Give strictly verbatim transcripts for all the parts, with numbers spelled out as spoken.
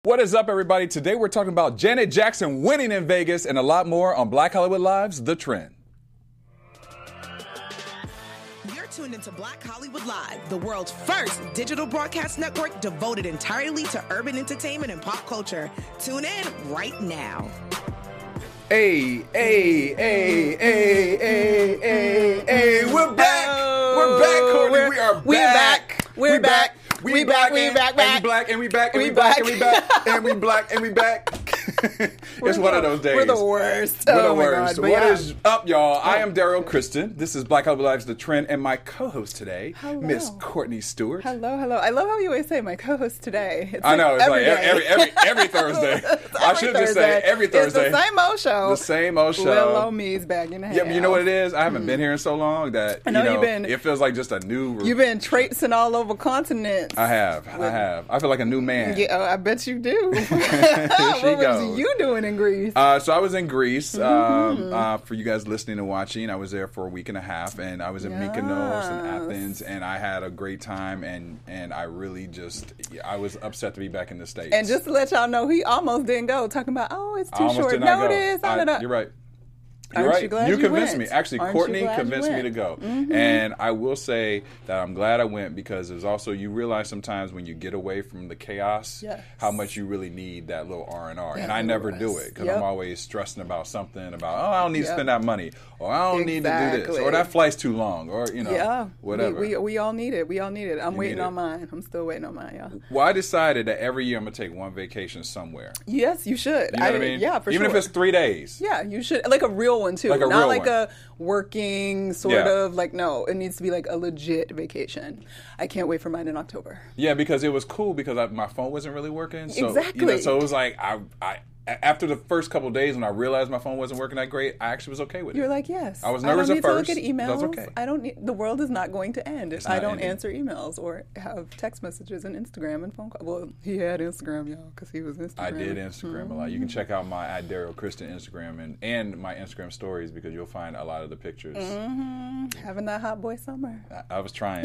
What is up, everybody? Today we're talking about Janet Jackson winning in Vegas and a lot more on Black Hollywood Live's The Trend. You're tuned into Black Hollywood Live, the world's first digital broadcast network devoted entirely to urban entertainment and pop culture. Tune in right now. Hey, hey, hey, hey, hey, hey, hey, we're back! We're back, Courtney. We're, we are we're back. back. We're, we're back. back. We, we back, back. We and, back. And we black. And we back. And we, we black. back. And we back. And we black. And we back. It's one of those days. We're the worst. We're oh the my worst. God. What yeah. is up, y'all? I am Daryl Kristen. This is Black Hollywood Live's The Trend, and my co-host today, Miss Courtney Stewart. Hello, hello. I love how you always say my co-host today. It's I like know. It's every like day. every every every Thursday. I should just say every Thursday. It's the same old show. The same old show. Little old me's back in the house. Yeah, but you know what it is? I haven't mm. been here in so long that I know, you know you've been, it feels like just a new. You've been traipsing all over continents. I have. With, I have. I feel like a new man. Yeah, I bet you do. Here she what goes. was you doing in Greece? Uh, so I was in Greece. Mm-hmm. Um, uh, for you guys listening and watching, I was there for a week and a half, and I was in yes. Mykonos and Athens, and I had a great time, and and I really just I was upset to be back in the States. And just to let y'all know, he almost didn't go. Talking about, oh, it's too I short notice. I, you're right. You're Aren't right. you glad you you convinced went? me. Actually, Aren't Courtney you glad convinced you me to went? go. Mm-hmm. And I will say that I'm glad I went because there's also, you realize sometimes when you get away from the chaos, yes. how much you really need that little R and R. Yeah, And I never yes. do it because yep. I'm always stressing about something about, oh, I don't need yep. to spend that money. Or I don't exactly. need to do this. Or that flight's too long. Or, you know, yeah. whatever. We, we, we all need it. We all need it. I'm you waiting on it. mine. I'm still waiting on mine, y'all. Well, I decided that every year I'm going to take one vacation somewhere. Yes, you should. You know I, what I mean? Yeah, for Even sure. if it's three days. Yeah, you should. Like a real one, too. Like a Not real like one. a working sort Yeah. of, like, no. It needs to be like a legit vacation. I can't wait for mine in October. Yeah, because it was cool because I, my phone wasn't really working. So, exactly. You know, so it was like, I, I after the first couple of days when I realized my phone wasn't working that great, I actually was okay with it. You're like, yes. I was nervous I at don't first. need to look at emails. That was okay. I don't need, the world is not going to end if It's I not don't ending. answer emails or have text messages and Instagram and phone calls. Well, he had Instagram, y'all, because he was Instagram. I did Instagram mm-hmm. a lot. You can check out my at Daryl Kristen Instagram and, and my Instagram stories because you'll find a lot of the pictures. Mm-hmm. Having that hot boy summer. I, I was trying.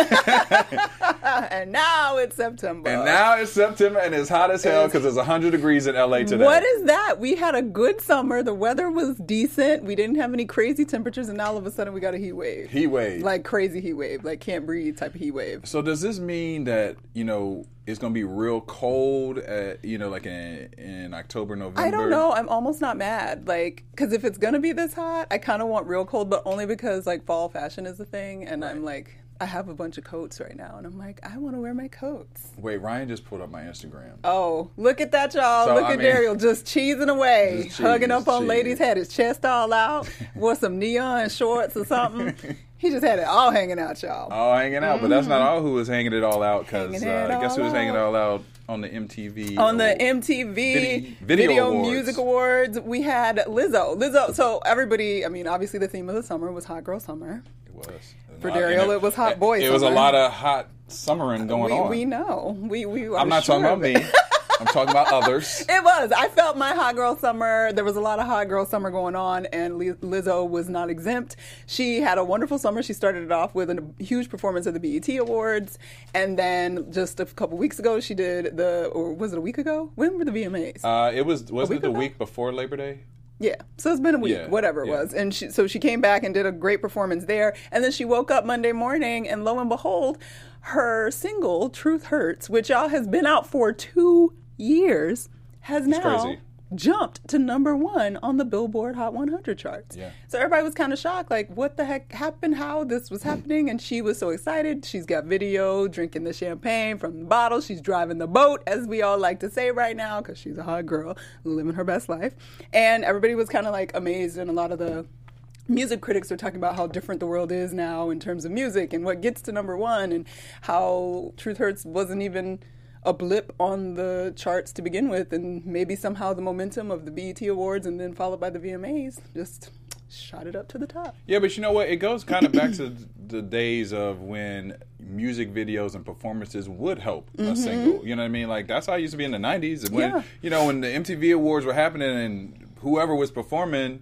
And now it's September. And now it's September and it's hot as hell because it's one hundred degrees in L A today. What is that? We had a good summer. The weather was decent. We didn't have any crazy temperatures, and now all of a sudden we got a heat wave. Heat wave. Like crazy heat wave. Like can't breathe type of heat wave. So does this mean that, you know, it's going to be real cold, at, you know, like in, in October, November? I don't know. I'm almost not mad. Like, because if it's going to be this hot, I kind of want real cold, but only because, like, fall fashion is a thing, and right. I'm like, I have a bunch of coats right now, and I'm like, I want to wear my coats. Wait, Ryan just pulled up my Instagram. Oh, look at that, y'all. So, look I at mean, Daryl just cheesing away, just cheese, hugging up on cheese. ladies, had his chest all out, wore some neon shorts or something. He just had it all hanging out, y'all. All hanging out, mm-hmm. but that's not all who was hanging it all out, because uh, guess who was out. hanging it all out on the M T V? On the M T V Video, Video, Video Music Awards, we had Lizzo. Lizzo, so everybody, I mean, obviously the theme of the summer was Hot Girl Summer. It was. For Daryl, it was Hot Boy It Summer. was a lot of hot summering going we, on. We know. We, we, I'm not sure talking about me. I'm talking about others. It was. I felt my hot girl summer. There was a lot of hot girl summer going on, and Lizzo was not exempt. She had a wonderful summer. She started it off with a huge performance at the B E T Awards, and then just a couple weeks ago, she did the, or was it a week ago? When were the V M As? Uh, it was, wasn't it the ago? week before Labor Day? Yeah, so it's been a week, yeah, whatever it yeah. was. And she, so she came back and did a great performance there. And then she woke up Monday morning, and lo and behold, her single, Truth Hurts, which y'all has been out for two years, has It's now crazy. jumped to number one on the Billboard Hot one hundred charts. Yeah. So everybody was kind of shocked, like, what the heck happened, how this was happening? And she was so excited. She's got video, drinking the champagne from the bottle. She's driving the boat, as we all like to say right now, because she's a hot girl, living her best life. And everybody was kind of, like, amazed, and a lot of the music critics are talking about how different the world is now in terms of music and what gets to number one, and how Truth Hurts wasn't even a blip on the charts to begin with, and maybe somehow the momentum of the B E T Awards and then followed by the V M As just shot it up to the top. Yeah, but you know what? It goes kind of back to the days of when music videos and performances would help mm-hmm. a single. You know what I mean? Like, that's how it used to be in the nineties. When, yeah. you know, when the M T V Awards were happening and whoever was performing,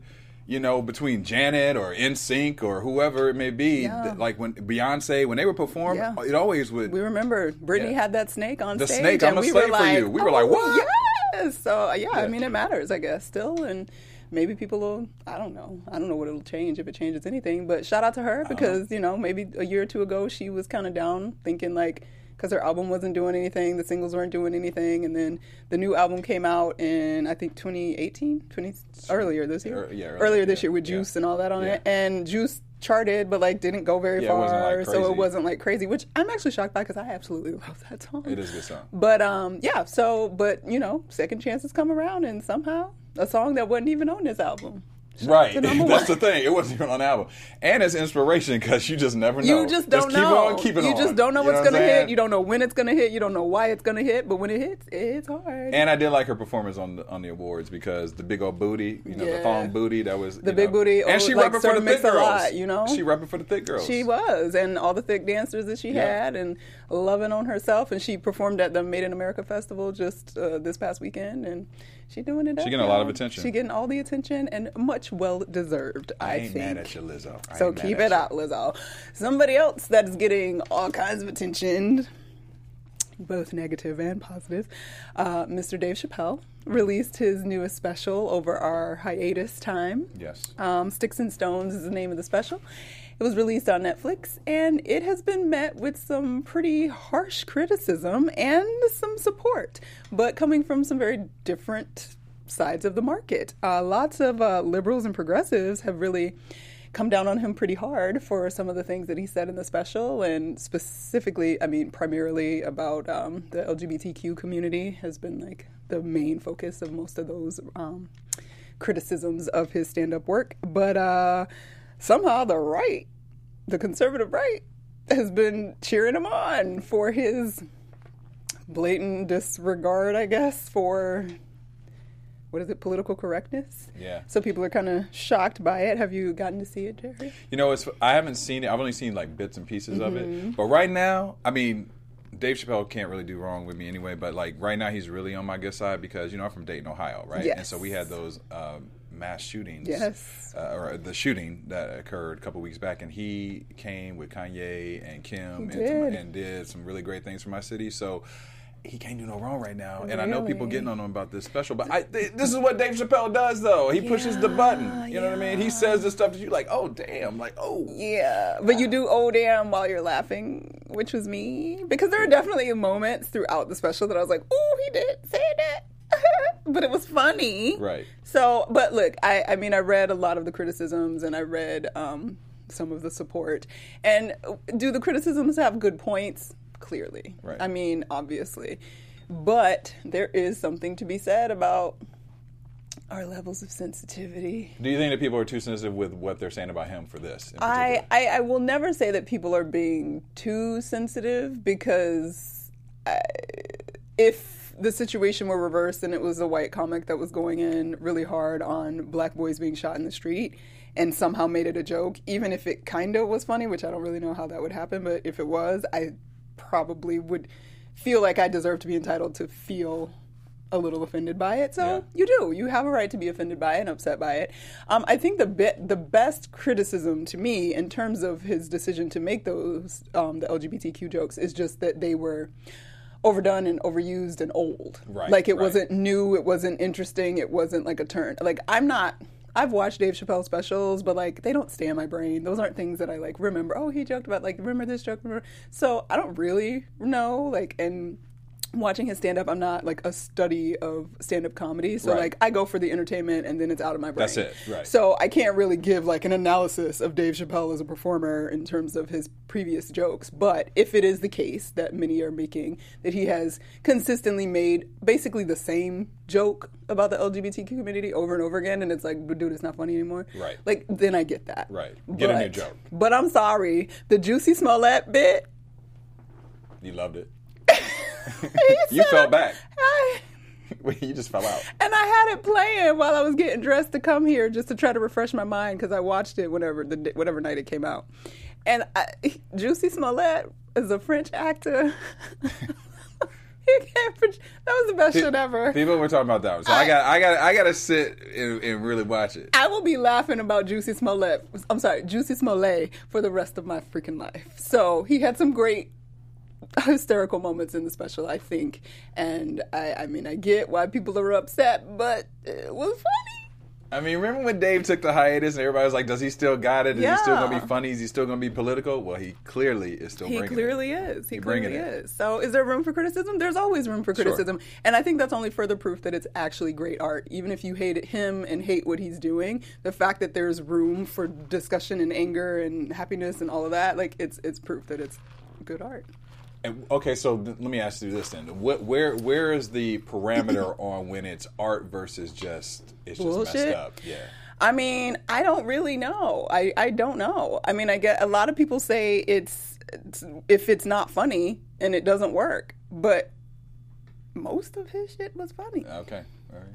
you know, between Janet or N Sync or whoever it may be, Yeah. th- like when Beyonce, when they would perform, Yeah. it always would. We remember Britney Yeah. had that snake on The stage. snake, and I'm a we slave were for like, you. We were like, "Oh, what?" Yes. So, uh, yeah, Yeah. I mean, it matters, I guess, still. And maybe people will, I don't know. I don't know what it'll change, if it changes anything. But shout out to her because, you know, maybe a year or two ago she was kind of down thinking like, because her album wasn't doing anything, the singles weren't doing anything, and then the new album came out in I think twenty eighteen, twenty earlier this year, Er, yeah, earlier, earlier, this yeah, year with yeah. Juice and all that on Yeah. it, and Juice charted, but like didn't go very Yeah, it far, wasn't, like, so crazy. it wasn't like crazy, which I'm actually shocked by because I absolutely love that song. It is a good song. But um, yeah, so but you know, second chances come around, and somehow a song that wasn't even on this album. Right, to number that's one. the thing. It wasn't even on the album, and it's inspiration because you just never know. You just don't keep know. on keeping you on. just don't know You what's what gonna I'm hit. saying? You don't know when it's gonna hit. You don't know why it's gonna hit. But when it hits, it's hard. And I did like her performance on the on the awards because the big old booty, you know, Yeah. the thong booty, that was The you big know. booty, and oh, she like, repping for served the mix thick a girls. lot, you know? She repping for the thick girls. She was, and all the thick dancers that she Yeah. had, and loving on herself. And she performed at the Made in America Festival just uh, this past weekend, and she doing it. She up, getting a lot of y'all. attention. She getting all the attention, and much well deserved. I, I ain't think. mad at you, Lizzo. I So ain't mad keep at it you. out, Lizzo. Somebody else that is getting all kinds of attention, both negative and positive. Uh, Mister Dave Chappelle released his newest special over our hiatus time. Yes. Um, Sticks and Stones is the name of the special. It was released on Netflix, and it has been met with some pretty harsh criticism and some support, but coming from some very different sides of the market. Uh, lots of uh, liberals and progressives have really come down on him pretty hard for some of the things that he said in the special, and specifically, I mean, primarily about um, the L G B T Q community has been like the main focus of most of those um, criticisms of his stand-up work. But uh, somehow the right, the conservative right, has been cheering him on for his blatant disregard, I guess, for, what is it, political correctness? Yeah. So people are kind of shocked by it. Have you gotten to see it, Jerry? You know, it's I haven't seen it. I've only seen like bits and pieces of Mm-hmm. it. But right now, I mean, Dave Chappelle can't really do wrong with me anyway. But like right now, he's really on my good side because you know I'm from Dayton, Ohio, right? Yes. And so we had those um, mass shootings, Yes. uh, or the shooting that occurred a couple weeks back, and he came with Kanye and Kim He and, to my- did. and did some really great things for my city. So. He can't do no wrong right now, and I know people Really? getting on him about this special, but I, th- this is what Dave Chappelle does, though. He pushes the button. You know what I mean? He says this stuff that you like, oh damn, like oh. Yeah, but you do oh damn while you're laughing, which was me. Because there are definitely moments throughout the special that I was like, oh, he did say that. But it was funny. Right. So, but look, I, I mean, I read a lot of the criticisms and I read um, some of the support. And do the criticisms have good points? Clearly. Right. I mean, obviously. But there is something to be said about our levels of sensitivity. Do you think that people are too sensitive with what they're saying about him for this? in I, particular? I, I will never say that people are being too sensitive because I, if the situation were reversed and it was a white comic that was going in really hard on black boys being shot in the street and somehow made it a joke, even if it kind of was funny, which I don't really know how that would happen, but if it was, I probably would feel like I deserve to be entitled to feel a little offended by it. So Yeah. you do. You have a right to be offended by it and upset by it. Um, I think the bit, the best criticism to me in terms of his decision to make those um, the L G B T Q jokes is just that they were overdone and overused and old. Right, Like it right. wasn't new. It wasn't interesting. It wasn't like a turn. Like I'm not. I've watched Dave Chappelle specials, but like they don't stay in my brain. Those aren't things that I like remember. Oh, he joked about like remember this joke. Remember? So I don't really know. Like and watching his stand up, I'm not like a study of stand up comedy. So Right. like I go for the entertainment and then it's out of my brain. That's it, right. So I can't really give like an analysis of Dave Chappelle as a performer in terms of his previous jokes. But if it is the case that many are making, that he has consistently made basically the same joke about the L G B T Q community over and over again, and it's like, dude, it's not funny anymore. Right. Like, then I get that. Right. Get a new But- joke. But I'm sorry, the Juicy Smollett bit, You loved it. he You said- fell back. I- You just fell out. And I had it playing while I was getting dressed to come here just to try to refresh my mind because I watched it whenever the whatever night it came out. And I, Juicy Smollett is a French actor. He that was the best shit ever. People were talking about that one, so I, I got, I got, I got to sit and, and really watch it. I will be laughing about Juicy Smollett. I'm sorry, Juicy Smollett for the rest of my freaking life. So he had some great hysterical moments in the special, I think, and I, I mean, I get why people are upset, but it was funny. I mean, remember when Dave took the hiatus and everybody was like, does he still got it? Is yeah. he still going to be funny? Is he still going to be political? Well, he clearly is still he bringing clearly it. is. He, he clearly is. So is there room for criticism? There's always room for criticism. Sure. And I think that's only further proof that it's actually great art. Even if you hate him and hate what he's doing, the fact that there's room for discussion and anger and happiness and all of that, like, it's it's proof that it's good art. And, okay, so th- let me ask you this then: what, where, where is the parameter on when it's art versus just it's just Bullshit? messed up? Yeah. I mean, I don't really know. I, I don't know. I mean, I get a lot of people say it's, it's if it's not funny and it doesn't work, but most of his shit was funny. Okay, all right.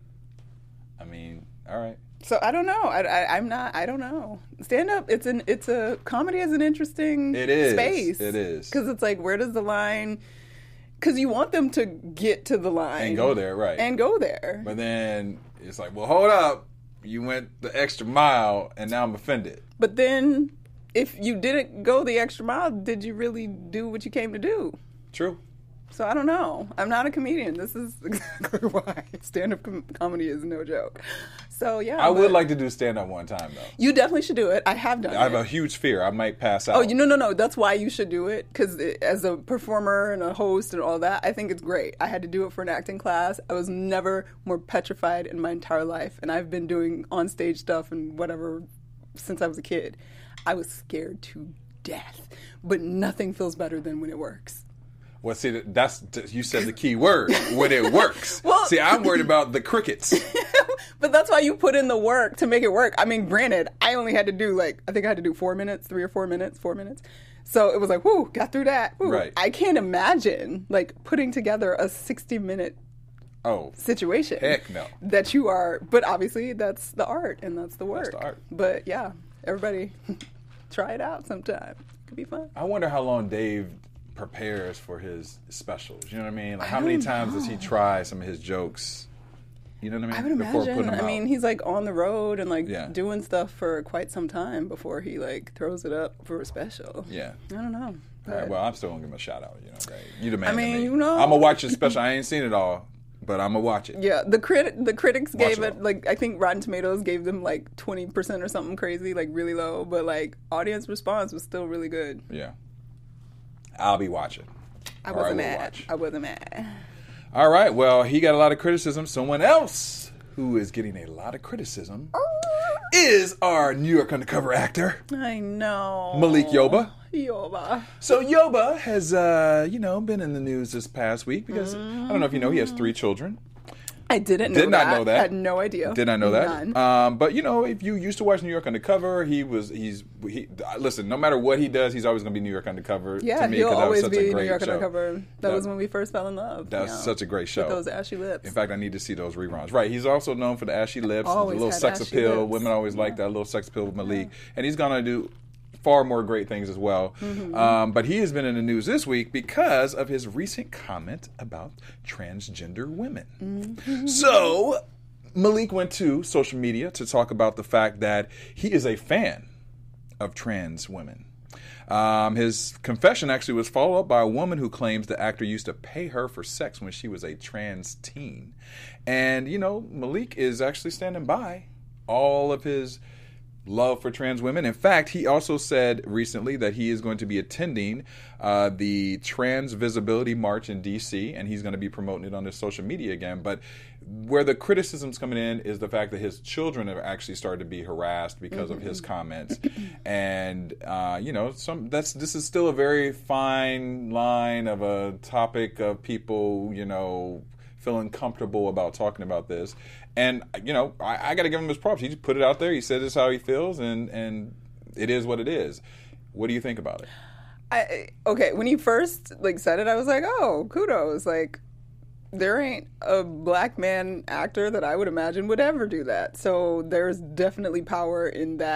I mean, all right. So I don't know. I, I, I'm not. I don't know. Stand up. It's an. It's a comedy is an interesting. It is. Space. It is. Because it's like, where does the line? Because you want them to get to the line and go there, right? And go there. But then it's like, well, hold up. You went the extra mile, and now I'm offended. But then, if you didn't go the extra mile, did you really do what you came to do? True. So I don't know. I'm not a comedian. This is exactly why stand-up com- comedy is no joke. So yeah. I would like to do stand-up one time though. You definitely should do it. I have done it. I have a huge fear. I might pass out. Oh, you no, no, no. That's why you should do it. Because as a performer and a host and all that, I think it's great. I had to do it for an acting class. I was never more petrified in my entire life. And I've been doing on-stage stuff and whatever since I was a kid. I was scared to death. But nothing feels better than when it works. Well, see, that's you said the key word, when it works. Well, see, I'm worried about the crickets. But that's why you put in the work to make it work. I mean, granted, I only had to do like, I think I had to do four minutes, three or four minutes, four minutes. So it was like, whoo, got through that. Whew. Right. I can't imagine like putting together a sixty minute oh, situation. Heck no. That you are, but obviously that's the art and that's the work. That's the art. But yeah, everybody try it out sometime. It could be fun. I wonder how long Dave prepares for his specials. You know what I mean? Like, how many times know. does he try some of his jokes? You know what I mean? I would before imagine. I out. mean, he's like on the road and like yeah. doing stuff for quite some time before he like throws it up for a special. Yeah. I don't know. All right, well, I'm still gonna give him a shout out. You know, Dave. You the man. I mean, me. you know, I'm gonna watch his special. I ain't seen it all, but I'm gonna watch it. Yeah, the crit the critics watch gave it, it like I think Rotten Tomatoes gave them like twenty percent or something crazy, like really low, but like audience response was still really good. Yeah. I'll be watching. I wasn't I mad. Watch. I wasn't mad. All right. Well, he got a lot of criticism. Someone else who is getting a lot of criticism is our New York Undercover actor. I know. Malik Yoba. Yoba. So Yoba has, uh, you know, been in the news this past week because mm-hmm. I don't know if you know he has three children. I didn't know Did not that. know that. I had no idea. Did not know that. None. Um, but you know, if you used to watch New York Undercover, he was he's he. Listen, no matter what he does, he's always going to be New York Undercover. Yeah, to me, he'll that always was such be a great New York show. Undercover. That, that was when we first fell in love. That's you know, such a great show. With those ashy lips. In fact, I need to see those reruns. Right, he's also known for the ashy lips, always the little sex appeal. Lips. Women always yeah. like that little sex appeal with Malik, yeah. and he's going to do far more great things as well. Mm-hmm. Um, but he has been in the news this week because of his recent comment about transgender women. Mm-hmm. So Malik went to social media to talk about the fact that he is a fan of trans women. Um, his confession actually was followed up by a woman who claims the actor used to pay her for sex when she was a trans teen. And, you know, Malik is actually standing by all of his love for trans women. In fact, he also said recently that he is going to be attending uh, the Trans Visibility March in D C, and he's going to be promoting it on his social media again. But where the criticism's coming in is the fact that his children have actually started to be harassed because mm-hmm. of his comments. And, uh, you know, some that's this is still a very fine line of a topic of people, you know, feeling comfortable about talking about this. And, you know, I, I got to give him his props. He just put it out there. He said this is how he feels, and, and it is what it is. What do you think about it? I, okay, when he first like said it, I was like, oh, kudos. Like, there ain't a black man actor that I would imagine would ever do that. So there's definitely power in that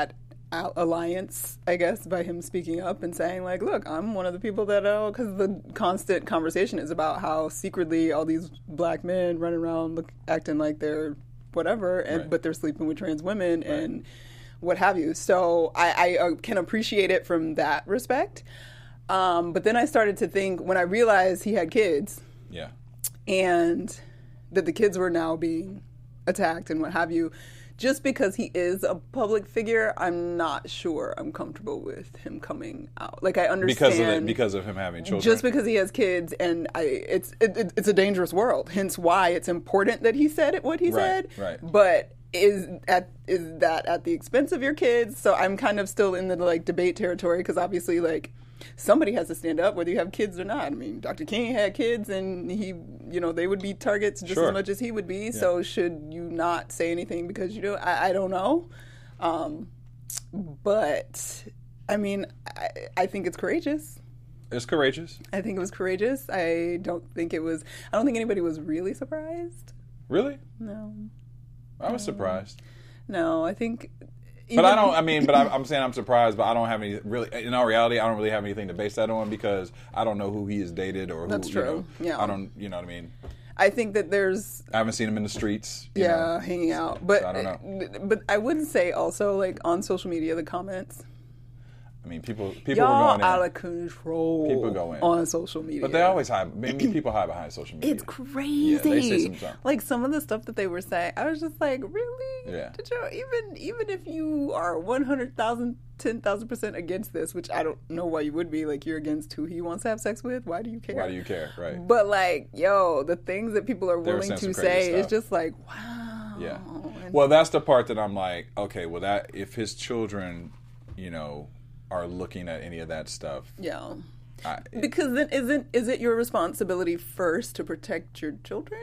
al- alliance, I guess, by him speaking up and saying, like, look, I'm one of the people that, because the constant conversation is about how secretly all these black men running around look, acting like they're whatever, and Right. but they're sleeping with trans women Right. and what have you. So I, I uh, can appreciate it from that respect. Um, but then I started to think, when I realized he had kids Yeah. and that the kids were now being attacked and what have you, just because he is a public figure, I'm not sure I'm comfortable with him coming out. Like, I understand Because of it, because of him having children. just because he has kids, and I, it's it, it, it's a dangerous world. Hence, why it's important that he said it, what he Right, said. right. But is at is that at the expense of your kids? So I'm kind of still in the like debate territory, because obviously, like, somebody has to stand up, whether you have kids or not. I mean, Doctor King had kids, and he, you know, they would be targets just Sure. as much as he would be. So should you not say anything because you do? I, I don't know. Um, but I mean, I, I think it's courageous. It's courageous. I think it was courageous. I don't think it was. I don't think anybody was really surprised. Really? No, I was surprised. no. I think. But I don't, I mean, but I'm, I'm saying I'm surprised, but I don't have any, really, in all reality, I don't really have anything to base that on, because I don't know who he has dated or who, That's you true. know, Yeah. I don't, you know what I mean? I think that there's I haven't seen him in the streets. you yeah know. hanging out, but I don't know. but I would say also, like, on social media, the comments. I mean, people, people Y'all were going out in. of control. People go in. on social media, But they always hide, I mean, people hide behind social media. It's crazy. Yeah, they say some stuff. Like, some of the stuff that they were saying, I was just like, really? Yeah. Did you even even if you are one hundred thousand, ten thousand percent against this, which I don't know why you would be, like, you're against who he wants to have sex with. Why do you care? Why do you care, right? But, like, yo, the things that people are They were willing saying to some crazy say is stuff. just like, wow. Yeah. And- Well, that's the part that I'm like, okay, well, that, if his children, you know, are looking at any of that stuff, yeah. I, Because then isn't is it your responsibility first to protect your children?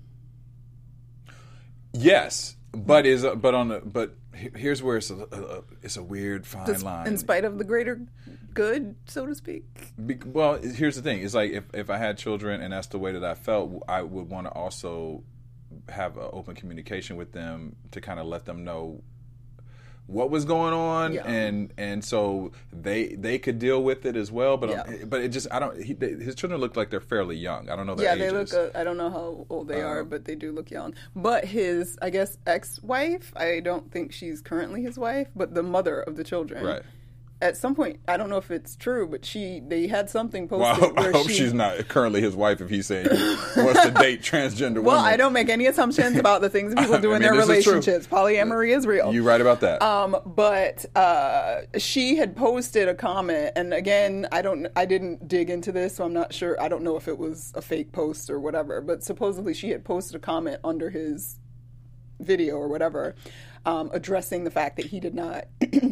yes, but is but on the but he- here's where it's a, a it's a weird fine Just line. in spite of the greater good, so to speak. Be, well, here's the thing: it's like if if I had children and that's the way that I felt, I would want to also have an open communication with them to kind of let them know what was going on, Yeah. and and so they they could deal with it as well. But um, Yeah. but it just I don't. He, they, his children look like they're fairly young. I don't know their Yeah, ages. they look. Uh, I don't know how old they are, Um, but they do look young. But his, I guess, ex-wife. I don't think she's currently his wife, but the mother of the children. Right. At some point, I don't know if it's true, but she they had something posted Well, I hope, I where hope she. she's not currently his wife if he's saying he wants to date transgender Well, women. I don't make any assumptions about the things people do I in mean, their this is true. relationships. Polyamory is real. You're right about that. Um, but uh, she had posted a comment, and again, I don't, I didn't dig into this, so I'm not sure. I don't know if it was a fake post or whatever. But supposedly, she had posted a comment under his video or whatever, um, addressing the fact that he did not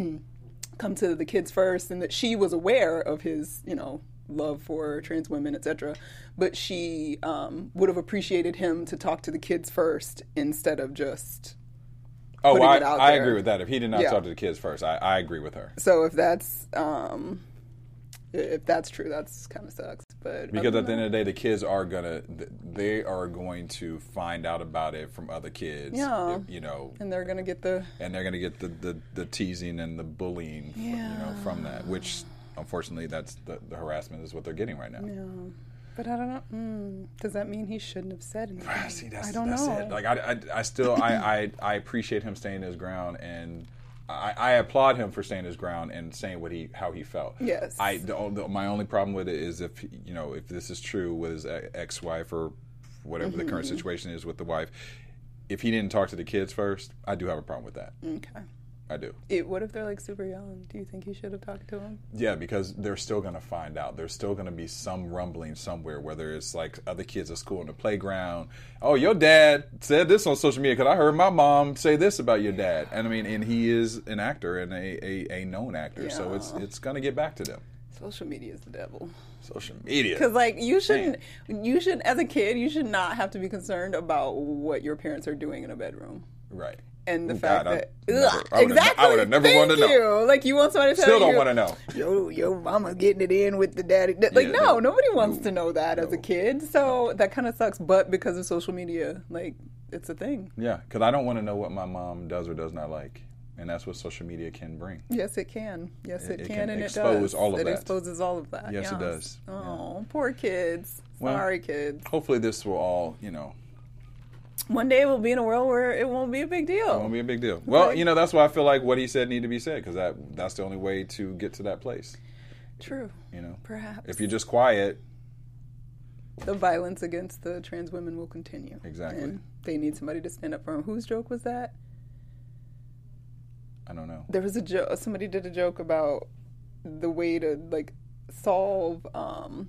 come to the kids first, and that she was aware of his, you know, love for trans women, et cetera. But she um, would have appreciated him to talk to the kids first instead of just. oh, putting I, it out I there. agree with that. If he did not Yeah. talk to the kids first, I, I agree with her. So if that's um, if that's true, that's kind of sucks. But Because other at the than end of the day, the kids are gonna, they are going to find out about it from other kids. Yeah. if- you know, that, and they're gonna get the and they're gonna get the, the, the teasing and the bullying, f- you know, from that. Which, unfortunately, that's the, the harassment is what they're getting right now. yeah. But I don't know. Mm, does that mean he shouldn't have said anything? See, that's, I don't that's know. it. Like I, I, I still, I, I, I appreciate him staying his ground, and I, I applaud him for staying his ground and saying what he, how he felt. Yes. I, the, the, my only problem with it is if you know if this is true with his ex-wife or whatever Mm-hmm. the current situation is with the wife, if he didn't talk to the kids first, I do have a problem with that. Okay. I do. It, what if they're like super young? Do you think he should have talked to him? Yeah, because they're still going to find out. There's still going to be some rumbling somewhere, whether it's like other kids at school in the playground. Oh, your dad said this on social media because I heard my mom say this about your dad. And I mean, and he is an actor and a, a, a known actor, so Yeah. it's it's going to get back to them. Social media is the devil. Social media. Because like you shouldn't, you should as a kid, you should not have to be concerned about what your parents are doing in a bedroom. Right. And the Ooh, fact God, I that never- Ugh, I would've- exactly, I would've never thank wanted to know. you. Like you want somebody to tell Still you, don't want to know. Yo, yo, mama getting it in with the daddy. Like Yeah, no, no. nobody wants No. to know that as a No. kid. So that kind of sucks. But because of social media, like it's a thing. Yeah, because I don't want to know what my mom does or does not like. And that's what social media can bring. Yes, it can. Yes, it, It- it can, can and it expose does. all of it that. exposes all of that. Yes, it does. Oh, poor kids. Well, Sorry, kids. Hopefully this will all, you know, One day we'll be in a world where it won't be a big deal. it won't be a big deal. Well, Okay. you know, that's why I feel like what he said need to be said, because that, that's the only way to get to that place. True. You know? Perhaps. If you're just quiet, The violence against the trans women will continue. Exactly. And they need somebody to stand up for them. Whose joke was that? I don't know. There was a joke. Somebody did a joke about the way to like solve um,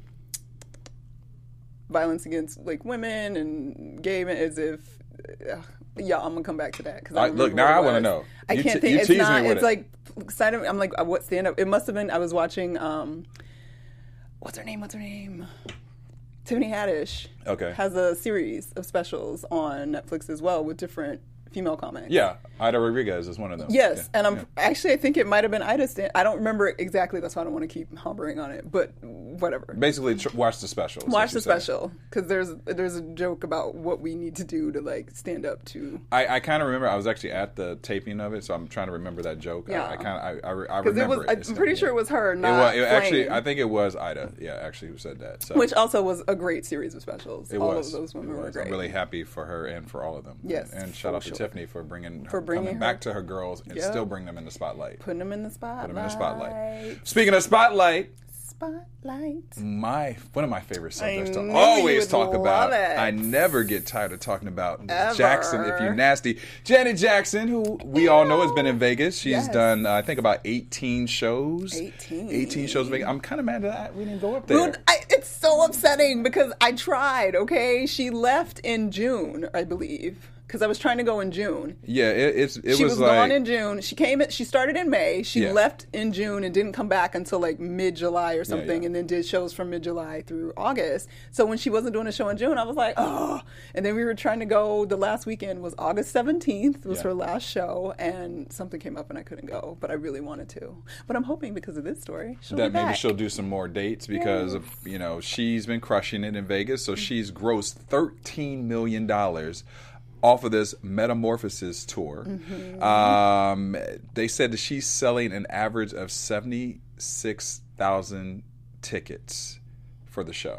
violence against like women and gay men as if. Uh, yeah, I'm gonna come back to that because I- look, now I wanna know. I You can't te- think. you It's tease me not. with It's it. like side of. I'm like, uh, what stand up? It must have been. I was watching. Um, what's her name? What's her name? Tiffany Haddish. Okay. Has a series of specials on Netflix as well with different female comics. Yeah, Ida Rodriguez is one of them. Yes, Yeah, and I'm yeah. actually I think it might have been Ida. Stan- I don't remember exactly. That's why I don't want to keep hovering on it. But whatever. Basically, tr- watch the special. is what Watch you're the saying. special because there's there's a joke about what we need to do to like stand up to. I, I kind of remember. I was actually at the taping of it, so I'm trying to remember that joke. Yeah. I, I kind of I, I, re- I Because remember it was, It's- I'm pretty yeah. sure it was her, It not was it actually. Flame, I think it was Ida. Yeah, actually, who said that. So which also was a great series of specials. it all was. of those women it were was. great. I'm really happy for her and for all of them. Yes, and, and shout for out to sure. Tiffany for bringing For her, bringing coming her- back to her girls and Yep. still bring them in the spotlight. Putting them in the spotlight. Put them in the spotlight. Speaking of spotlight. Spotlight. My one of my favorite subjects to knew you always would talk about. love it. I never get tired of talking about Ever. Jackson. If you nasty, Janet Jackson, who we all know has been in Vegas. She's Yes. done, uh, I think, about eighteen shows. eighteen. eighteen shows in Vegas. I'm kind of mad that we didn't go up there. Well, I, it's so upsetting because I tried, okay? She left in June, I believe, because I was trying to go in June. yeah, it, it's it she was, was, like gone in June. She came. She started in May. She Yeah. left in June and didn't come back until like mid July or something, yeah. and then did shows from mid July through August. So when she wasn't doing a show in June, I was like, oh. And then we were trying to go. The last weekend was August seventeenth. Was Yeah. her last show, and something came up and I couldn't go, but I really wanted to. But I'm hoping because of this story, she'll that be maybe back. she'll do some more dates because of, you know, she's been crushing it in Vegas. So she's grossed thirteen million dollars off of this Metamorphosis tour. Mm-hmm. Um, they said that she's selling an average of seventy-six thousand tickets for the show.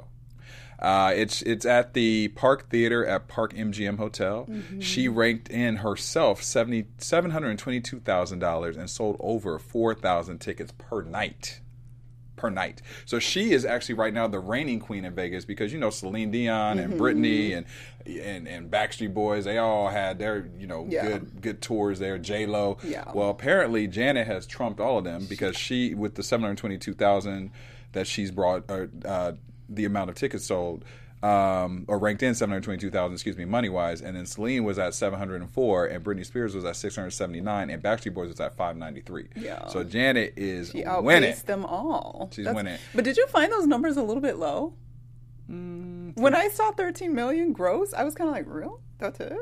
Uh, it's it's at the Park Theater at Park M G M Hotel. Mm-hmm. She ranked in herself seventy seven hundred twenty two thousand dollars and sold over four thousand tickets per night. Per night. So she is actually right now the reigning queen in Vegas because, you know, Celine Dion and Mm-hmm. Britney and, and and Backstreet Boys, they all had their, you know, Yeah. good good tours there. J-Lo. Yeah. Well, apparently Janet has trumped all of them because she, with the seven hundred twenty two thousand that she's brought, or uh, the amount of tickets sold, um, or ranked in seven hundred twenty-two thousand, excuse me, money wise, and then Celine was at seven hundred four, and Britney Spears was at six hundred seventy-nine, and Backstreet Boys was at five ninety-three. Yeah. So Janet is She winning. outpaced them all. She's That's- winning. But did you find those numbers a little bit low? Mm, When I saw thirteen million gross, I was kind of like, real? That's it?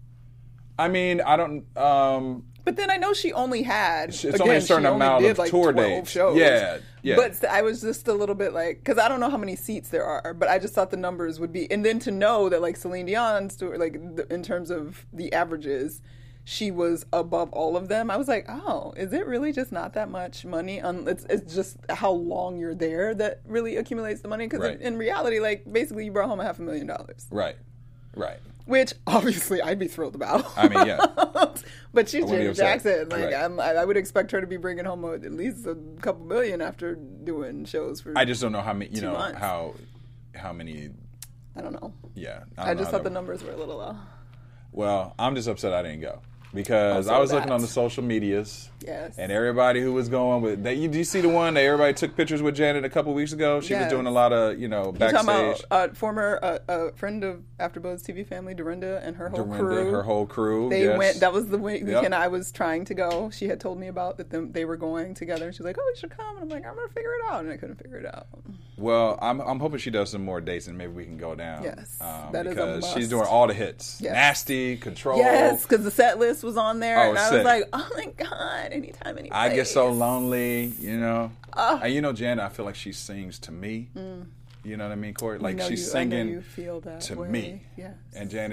I mean, I don't. Um, But then I know she only had It's again, only a certain she only amount did of like tour twelve dates. shows. Yeah, yeah. But I was just a little bit like, because I don't know how many seats there are, but I just thought the numbers would be, and then to know that like Celine Dion's tour, like the, in terms of the averages, she was above all of them. I was like, oh, is it really just not that much money? On it's it's just how long you're there that really accumulates the money. Because Right. in, in reality, like basically you brought home a half a million dollars, right, right. which obviously I'd be thrilled about. I mean, yeah. But she's I wouldn't be Janet upset. Jackson. Like Right. I'm, I I would expect her to be bringing home at least a couple million after doing shows for. I just don't know how many. You Two know months. how how many. I don't know. Yeah, I, don't know just how thought the to- numbers were a little low. Well, I'm just upset I didn't go because Also I was looking that. on the social medias. Yes. And everybody who was going with that, you do you see the one that everybody took pictures with Janet a couple weeks ago? She was Yes. doing a lot of, you know, You talking backstage. about uh, former uh, uh, friend of AfterBuzz T V family, Dorinda, and her whole Dorinda, crew. her whole crew. They yes. went. That was the week- Yep. weekend I was trying to go. She had told me about that. Them, they were going together. She's like, "Oh, you should come." And I'm like, "I'm gonna figure it out," and I couldn't figure it out. Well, I'm I'm hoping she does some more dates and maybe we can go down. Yes, um, that is a because must. she's doing all the hits. Yes. Nasty, Control. Yes, because the set list was on there, Oh, and I sick. was like, "Oh my god, anytime, any I get place." so lonely, you know. Oh. And you know, Janet, I feel like she sings to me. You know what I mean, Corey? Like I know she's you, I know singing you feel that to way. me. Yes. And Janet,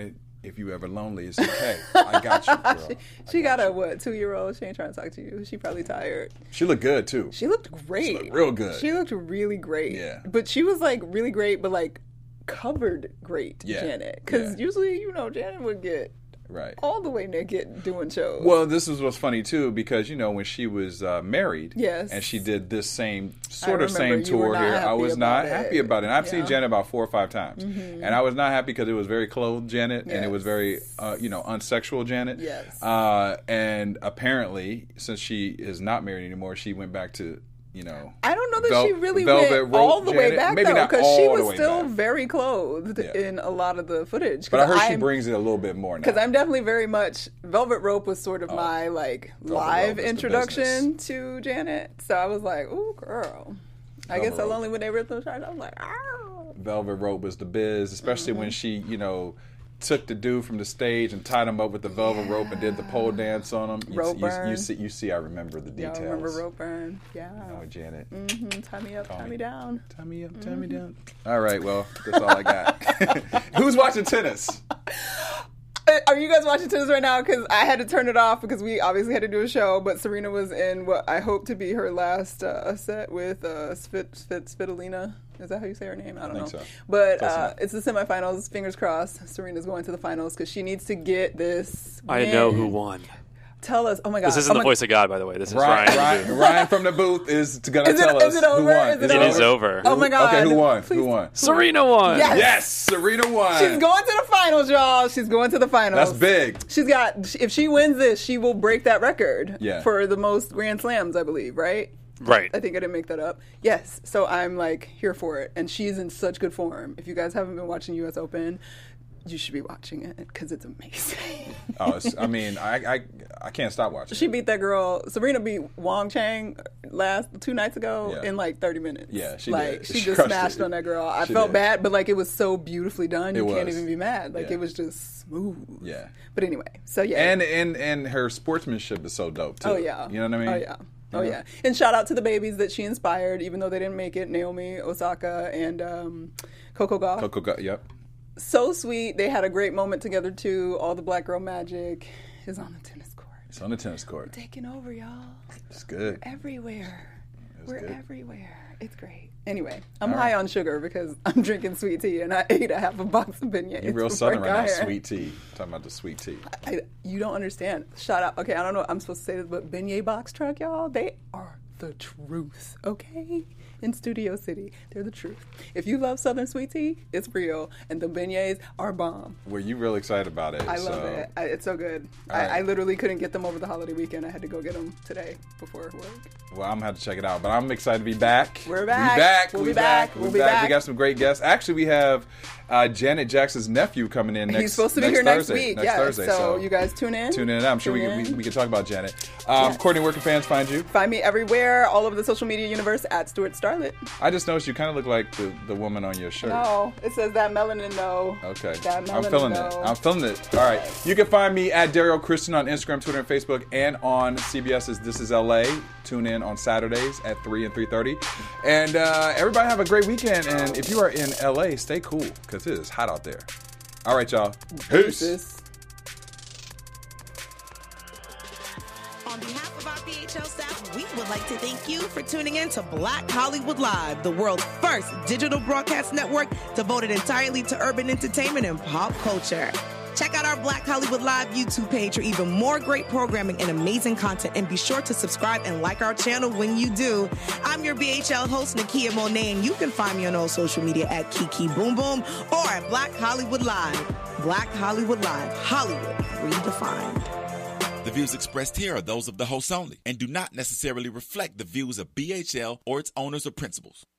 if you ever lonely, it's okay. I got you, girl. she I she got, got a, you. what, two-year-old? She ain't trying to talk to you. She probably tired. She looked good, too. She looked great. She looked real good. She looked really great. Yeah. But she was, like, really great, but, like, covered great, Yeah. Janet. Because Yeah. usually, you know, Janet would get Right. all the way naked doing shows. Well, this is what's funny too, because you know when she was uh, married, Yes. and she did this same sort of remember same you were tour not here. I happy was about not it. happy about it. And I've seen Yeah. Janet about four or five times, and I was not happy because it was very clothed Janet, and it was Yes. very uh, you know unsexual Janet. Yes. Uh, and apparently, since she is not married anymore, she went back to. You know, I don't know that Vel- she really Velvet went Rope all the way Janet. back, Maybe though, not because all she the was way still back. very clothed Yeah. in a lot of the footage. But I heard she I'm- brings it a little bit more now. Because I'm definitely very much Velvet Rope was sort of my like Velvet live Rope is the introduction to Janet. So I was like, "Ooh, girl." I Velvet guess I Rope. only when they ripped those charts, I was like, "Ah." Velvet Rope was the biz, especially Mm-hmm. when she, you know, took the dude from the stage and tied him up with the velvet rope and did the pole dance on him. You, Rope you, burn. you see, you see, I remember the Yeah, details. I remember rope burn. Yeah. Oh, Janet, Mm-hmm. Tie me up, Call tie me. me down. tie me up, tie me Mm-hmm. down. All right, well, that's all I got. Who's watching tennis? Uh, Are you guys watching tennis right now? Because I had to turn it off because we obviously had to do a show. But Serena was in what I hope to be her last uh, set with uh, Svit, Svit, Svitolina. Is that how you say her name? I don't I think know. so. But Close uh, enough. it's the semifinals. Fingers crossed. Serena's going to the finals because she needs to get this. I know win. who won. Tell us. Oh my God. This isn't oh the my- voice of God, by the way. This is Ryan, Ryan. Ryan, Ryan from the booth is going to Is it- tell is us it over? who won. Is it It is over. Oh my God. Okay, who won? Please. Who won? Serena won. Yes. Yes, Serena won. She's going to the finals, y'all. She's going to the finals. That's big. She's got. If she wins this, she will break that record. Yeah. For the most Grand Slams, I believe. Right. Right. I think I didn't make that up. Yes. So I'm like here for it. And she's in such good form. If you guys haven't been watching U S Open, you should be watching it because it's amazing. Oh, it's, I mean, I, I I can't stop watching. She it. beat that girl. Serena beat Wang Chang last two nights ago Yeah. in like thirty minutes. Yeah, she like did. she, She just crushed smashed it. on that girl. I She felt did. bad, but like it was so beautifully done. You It can't was. even be mad. Like Yeah. it was just smooth. Yeah. But anyway, so yeah. And and and her sportsmanship is so dope too. Oh yeah. You know what I mean? Oh yeah. Oh yeah. And shout out to the babies that she inspired, even though they didn't make it. Naomi Osaka and um, Coco Gauff. Coco, Gauff, yep. So sweet. They had a great moment together too. All the black girl magic is on the tennis court. It's on the tennis court. Taking over, y'all. It's good. Everywhere. We're good. everywhere. It's great. Anyway, I'm All high right. on sugar because I'm drinking sweet tea and I ate a half a box of beignets. You're real before I southern right got now. here. Sweet tea. Talking about the sweet tea. I, you don't understand. Shout out. Okay, I don't know. I'm supposed to say this, but beignet box truck, y'all, they are the truth. Okay, in Studio City, they're the truth. If you love Southern sweet tea, it's real, and the beignets are bomb. Were you real excited about it? I love so, it. I, it's so good. All I, right. I literally couldn't get them over the holiday weekend. I had to go get them today before work. Well, I'm gonna have to check it out. But I'm excited to be back. We're back. We back. We'll we be back. We'll be back. We got some great guests. Actually, we have uh, Janet Jackson's nephew coming in next. He's supposed to be next here next Thursday, week. Next yeah. Thursday. So, you guys tune in. tune in. I'm sure we Tune can, we, in. we can talk about Janet. Um, Yes. Courtney, where can fans find you? Find me everywhere, all over the social media universe at Stuart Starlet. I just noticed you kind of look like the, the woman on your shirt. No, it says that melanin no. Okay. That I'm melanin feeling no. it. I'm feeling it. All right. You can find me at Daryl Christian on Instagram, Twitter, and Facebook, and on CBS's This Is L A. Tune in on Saturdays at three and three thirty. And uh, everybody have a great weekend. And if you are in L A, stay cool because it is hot out there. All right, y'all. Peace. Deuces. On behalf of our B H L staff, we would like to thank you for tuning in to Black Hollywood Live, the world's first digital broadcast network devoted entirely to urban entertainment and pop culture. Check out our Black Hollywood Live YouTube page for even more great programming and amazing content, and be sure to subscribe and like our channel when you do. I'm your B H L host, Nakia Monet, and you can find me on all social media at Kiki Boom Boom or at Black Hollywood Live. Black Hollywood Live, Hollywood redefined. The views expressed here are those of the hosts only and do not necessarily reflect the views of B H L or its owners or principals.